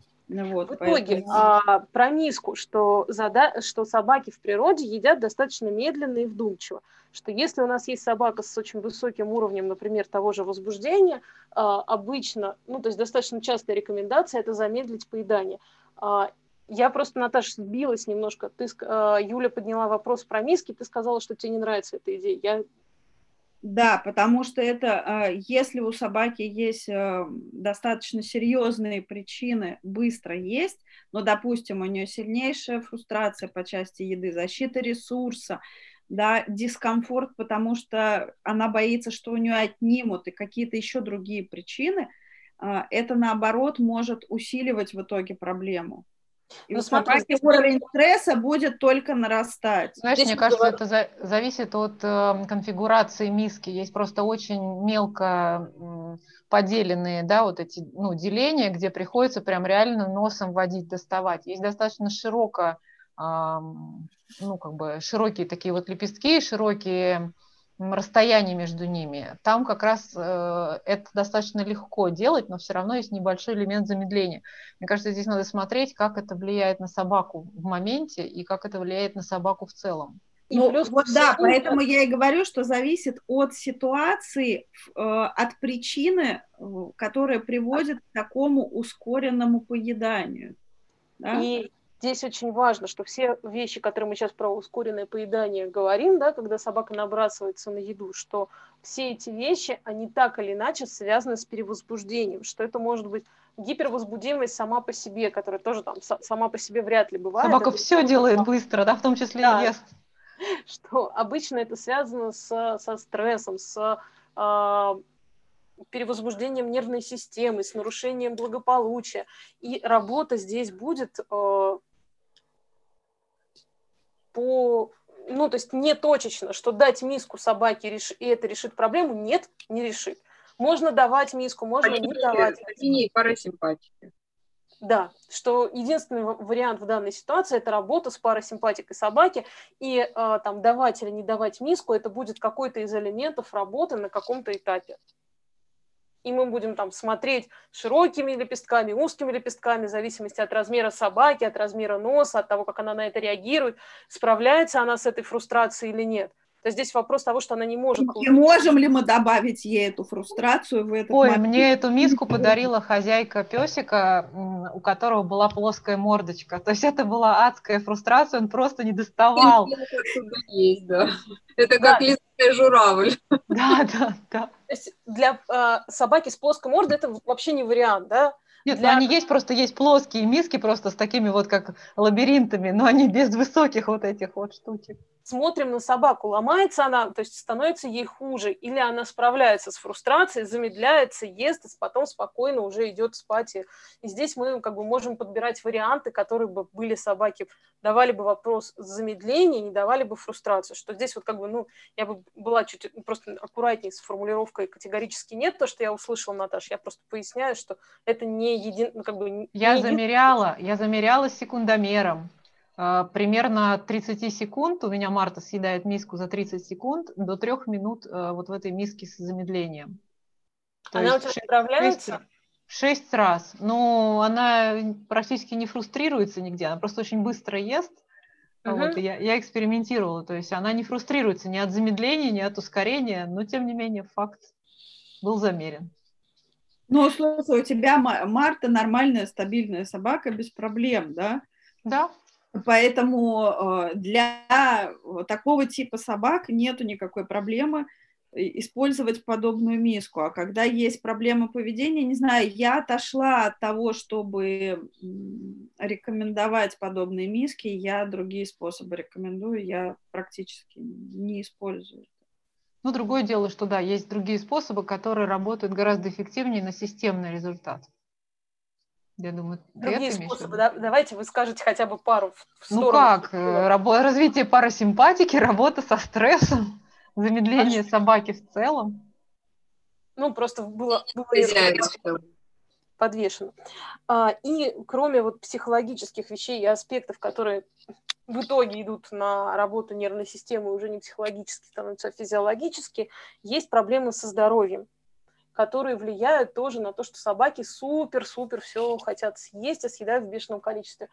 В итоге про миску, что собаки в природе едят достаточно медленно и вдумчиво. Что если у нас есть собака с очень высоким уровнем, например, того же возбуждения, обычно, то есть достаточно частая рекомендация – это замедлить поедание. Я просто, Наташа, сбилась немножко. Юля подняла вопрос про миски, ты сказала, что тебе не нравится эта идея. Да, потому что это, если у собаки есть достаточно серьезные причины быстро есть, но, допустим, у нее сильнейшая фрустрация по части еды, защита ресурса, да, дискомфорт, потому что она боится, что у нее отнимут, и какие-то еще другие причины, это, наоборот, может усиливать в итоге проблему. И у собаки уровень стресса будет только нарастать. Знаешь, мне кажется, это зависит от конфигурации миски. Есть просто очень мелко поделенные, да, вот эти, деления, где приходится прям реально носом водить, доставать. Есть достаточно широкие такие вот лепестки, широкие расстояние между ними. Там как раз это достаточно легко делать, но все равно есть небольшой элемент замедления. Мне кажется, здесь надо смотреть, как это влияет на собаку в моменте и как это влияет на собаку в целом. Поэтому я и говорю, что зависит от ситуации, от причины, которая приводит к такому ускоренному поеданию. Да? И здесь очень важно, что все вещи, которые мы сейчас про ускоренное поедание говорим, да, когда собака набрасывается на еду, что все эти вещи, они так или иначе связаны с перевозбуждением, что это может быть гипервозбудимость сама по себе, которая тоже там сама по себе вряд ли бывает. Собака все делает быстро, да, в том числе и ест. Что обычно это связано со стрессом, с перевозбуждением нервной системы, с нарушением благополучия. И работа здесь будет то есть не точечно, что дать миску собаке и это решит проблему, нет, не решит. Можно давать миску, можно не давать. И парасимпатики. Да, что единственный вариант в данной ситуации – это работа с парасимпатикой собаки, и давать или не давать миску – это будет какой-то из элементов работы на каком-то этапе. И мы будем смотреть широкими лепестками, узкими лепестками, в зависимости от размера собаки, от размера носа, от того, как она на это реагирует, справляется она с этой фрустрацией или нет. То есть здесь вопрос того, что она не может... И можем ли мы добавить ей эту фрустрацию в этот момент? Мне эту миску подарила хозяйка песика, у которого была плоская мордочка. То есть это была адская фрустрация, он просто не доставал. Есть, да. Это как лесной журавль. Да. То есть для собаки с плоской мордой это вообще не вариант, да? Нет, они есть плоские миски просто с такими вот как лабиринтами, но они без высоких вот этих вот штучек. смотрим на собаку, ломается она, то есть становится ей хуже, или она справляется с фрустрацией, замедляется, ест, и потом спокойно уже идет спать. И здесь мы как бы можем подбирать варианты, которые бы были собаке, давали бы вопрос замедления, не давали бы фрустрацию. Что здесь вот как бы, ну, я бы была чуть просто аккуратнее с формулировкой «категорически нет», то, что я услышала, Наташа, я просто поясняю, что это не как бы... Я замеряла секундомером. Примерно 30 секунд, у меня Марта съедает миску за 30 секунд, до 3 минут вот в этой миске с замедлением. То она есть у тебя справляется? 6 раз. Но она практически не фрустрируется нигде, она просто очень быстро ест. Вот, и я экспериментировала, то есть она не фрустрируется ни от замедления, ни от ускорения, но тем не менее факт был замерен. Ну, слушай, у тебя Марта нормальная, стабильная собака без проблем, да? Да. Поэтому для такого типа собак нету никакой проблемы использовать подобную миску. А когда есть проблема поведения, не знаю, я отошла от того, чтобы рекомендовать подобные миски, я другие способы рекомендую, я практически не использую. Ну, другое дело, что да, есть другие способы, которые работают гораздо эффективнее на системный результат. Я думаю, другие способы. Давайте вы скажете хотя бы пару в сторону. Ну как? Развитие парасимпатики, работа со стрессом, замедление собаки в целом. Ну, просто было подвешено. И кроме вот психологических вещей и аспектов, которые в итоге идут на работу нервной системы, уже не психологически становятся, а физиологически, есть проблемы со здоровьем, которые влияют тоже на то, что собаки супер-супер все хотят съесть, а съедают в бешеном количестве.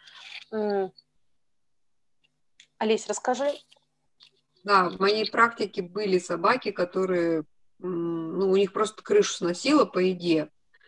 Олесь, расскажи. Да, в моей практике были собаки, которые, ну, у них просто крышу сносило по еде.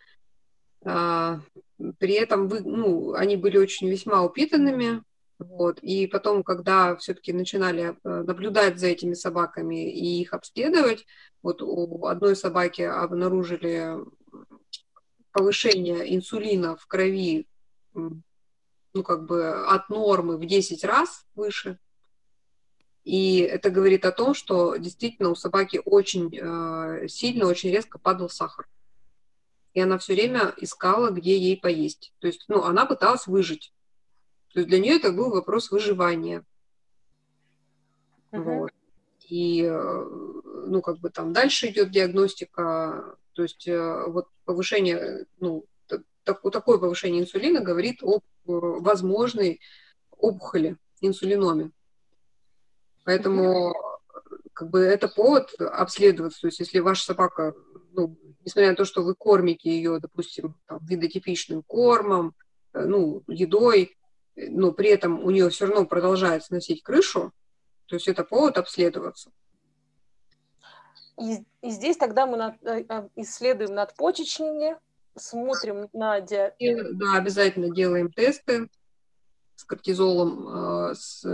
При этом они были очень весьма упитанными. Вот. И потом, когда все-таки начинали наблюдать за этими собаками и их обследовать, вот у одной собаки обнаружили повышение инсулина в крови, ну, как бы от нормы в 10 раз выше. И это говорит о том, что действительно у собаки очень сильно, очень резко падал сахар. И она все время искала, где ей поесть. То есть, ну, она пыталась выжить. То есть для нее это был вопрос выживания. Вот. И, ну, как бы там дальше идет диагностика. То есть вот повышение, ну, такое повышение инсулина говорит об возможной опухоли, инсулиноме. Поэтому как бы это повод обследоваться. То есть если ваша собака, ну, несмотря на то, что вы кормите ее, допустим, там, видотипичным кормом, ну, едой, но при этом у нее все равно продолжает сносить крышу, то есть это повод обследоваться. И здесь тогда мы исследуем надпочечники, смотрим на диабет. Да, обязательно делаем тесты с кортизолом, с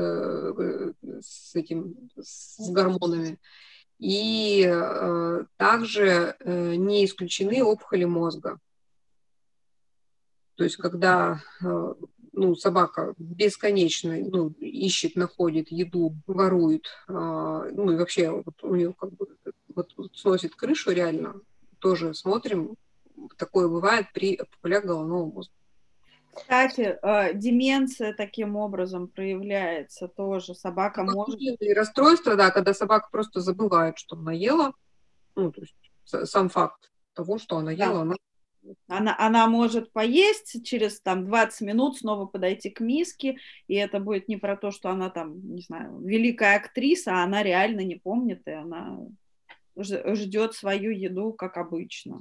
гормонами. И также не исключены опухоли мозга. То есть когда ну, собака бесконечно ищет, находит еду, ворует, ну и вообще вот у нее как бы вот сносит крышу реально, тоже смотрим, такое бывает при опухолях головного мозга. Кстати, деменция таким образом проявляется тоже. Собака может... И расстройство, да, когда собака просто забывает, что она ела, ну, то есть сам факт того, что она ела, она может поесть, через там 20 минут снова подойти к миске, и это будет не про то, что она там, не знаю, великая актриса, а она реально не помнит, и она ждет свою еду, как обычно.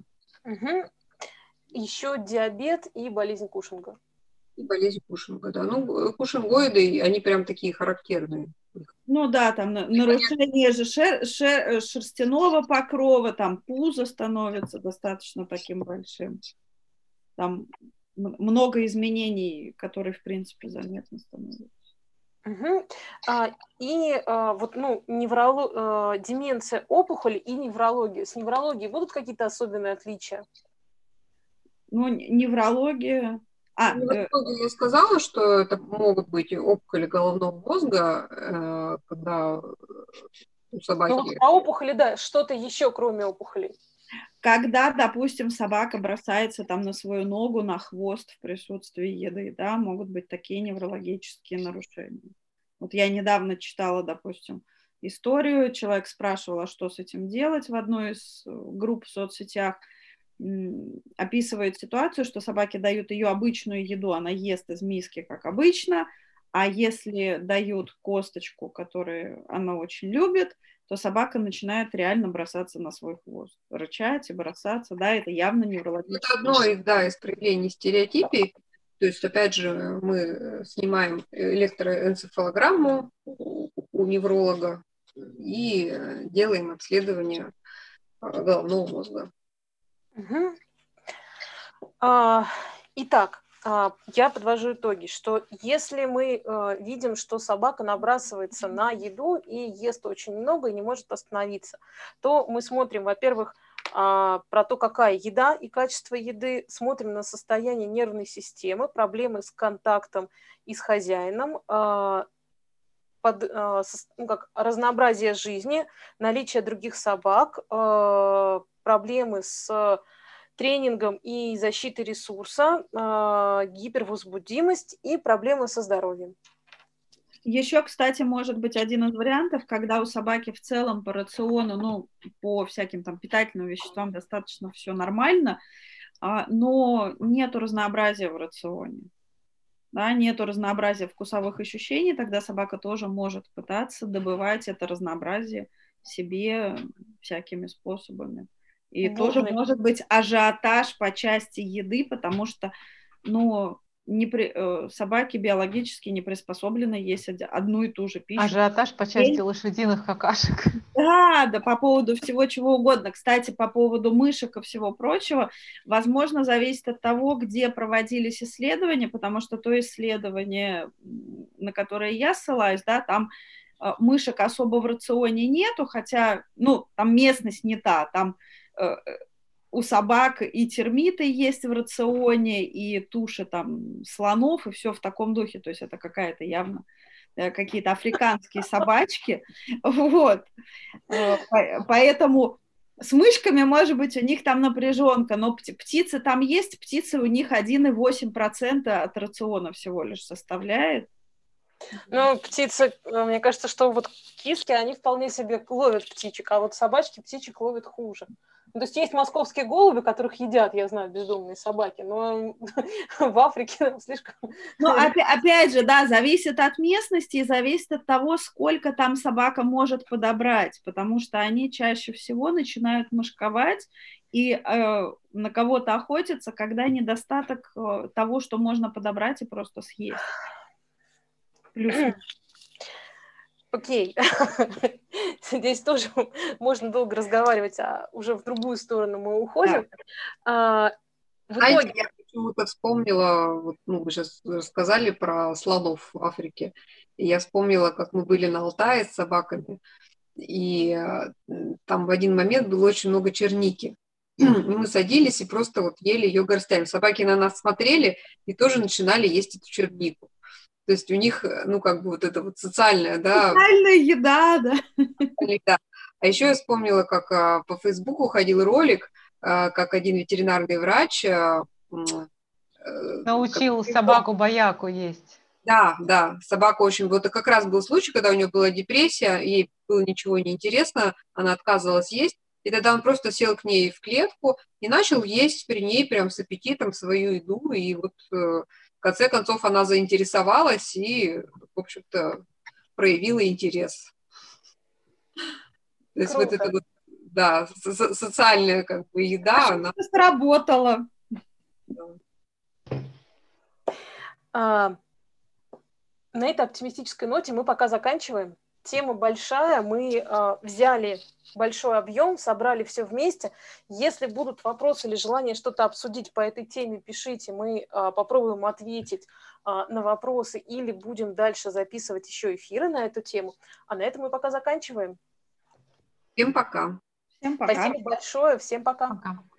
Еще диабет и болезнь Кушинга. И болезнь Кушинга, да. Ну, кушингоиды, они прям такие характерные. Ну да, там нарушение же шерстяного покрова, там пузо становится достаточно таким большим. Там много изменений, которые, в принципе, заметно становятся. И вот, ну, деменция, опухоль и неврология. С неврологией будут какие-то особенные отличия? Ну, неврология... Я сказала, что это могут быть опухоли головного мозга, когда у собаки... Ну, а опухоли, да, что-то еще, кроме опухолей. Когда, допустим, собака бросается там на свою ногу, на хвост в присутствии еды, да, могут быть такие неврологические нарушения. Вот я недавно читала, допустим, историю, человек спрашивал, а что с этим делать в одной из групп в соцсетях, описывает ситуацию, что собаке дают ее обычную еду, она ест из миски, как обычно, а если дают косточку, которую она очень любит, то собака начинает реально бросаться на свой хвост, рычать и бросаться, да, это явно неврологическое. Это одно из проявлений стереотипий. То есть, опять же, мы снимаем электроэнцефалограмму у невролога и делаем обследование головного мозга. Угу. Итак, я подвожу итоги, что если мы видим, что собака набрасывается на еду и ест очень много и не может остановиться, то мы смотрим, во-первых, про то, какая еда и качество еды, смотрим на состояние нервной системы, проблемы с контактом и с хозяином, разнообразие жизни, наличие других собак, проблемы с тренингом и защитой ресурса, гипервозбудимость и проблемы со здоровьем. Еще, кстати, может быть один из вариантов, когда у собаки в целом по рациону, ну, по всяким там питательным веществам достаточно все нормально, но нету разнообразия в рационе. Да, нету разнообразия вкусовых ощущений, тогда собака тоже может пытаться добывать это разнообразие себе всякими способами. И тоже может быть ажиотаж по части еды, потому что, ну, собаки биологически не приспособлены есть одну и ту же пищу. Ажиотаж по части лошадиных какашек. Да, по поводу всего чего угодно. Кстати, по поводу мышек и всего прочего, возможно, зависит от того, где проводились исследования, потому что то исследование, на которое я ссылаюсь, да, там мышек особо в рационе нету, хотя, ну, там местность не та, там у собак и термиты есть в рационе, и туши там слонов, и все в таком духе, то есть это какая-то явно какие-то африканские собачки, вот, поэтому с мышками, может быть, у них там напряженка, но птицы там есть, птицы у них 1,8% от рациона всего лишь составляет. Ну, птицы, мне кажется, что вот киски, они вполне себе ловят птичек, а вот собачки птичек ловят хуже. То есть московские голуби, которых едят, я знаю, бездомные собаки, но в Африке слишком... Ну, опять же, да, зависит от местности и зависит от того, сколько там собака может подобрать, потому что они чаще всего начинают мышковать и на кого-то охотятся, когда недостаток того, что можно подобрать и просто съесть. Плюс. Окей. Здесь тоже можно долго разговаривать, а уже в другую сторону мы уходим. Да. В итоге... Я почему-то вспомнила, вот, ну, вы сейчас рассказали про слонов в Африке, и я вспомнила, как мы были на Алтае с собаками, и там в один момент было очень много черники. И мы садились и просто вот ели ее горстями. Собаки на нас смотрели и тоже начинали есть эту чернику. То есть у них, ну, как бы вот это вот социальная, да. Социальная еда, да. А еще я вспомнила, как по Фейсбуку ходил ролик, как один ветеринарный врач... Научил собаку-бояку есть. Да, собака очень... Вот это как раз был случай, когда у нее была депрессия, ей было ничего не интересно, она отказывалась есть, и тогда он просто сел к ней в клетку и начал есть при ней прям с аппетитом свою еду, и вот в конце концов она заинтересовалась и, в общем-то, проявила интерес. То есть вот это вот, да, социальная как бы еда, она... Сработала. На этой оптимистической ноте мы пока заканчиваем. Тема большая, мы взяли большой объем, собрали все вместе. Если будут вопросы или желание что-то обсудить по этой теме, пишите, мы попробуем ответить на вопросы или будем дальше записывать еще эфиры на эту тему. А на этом мы пока заканчиваем. Всем пока. Всем пока. Спасибо большое, всем пока. Пока.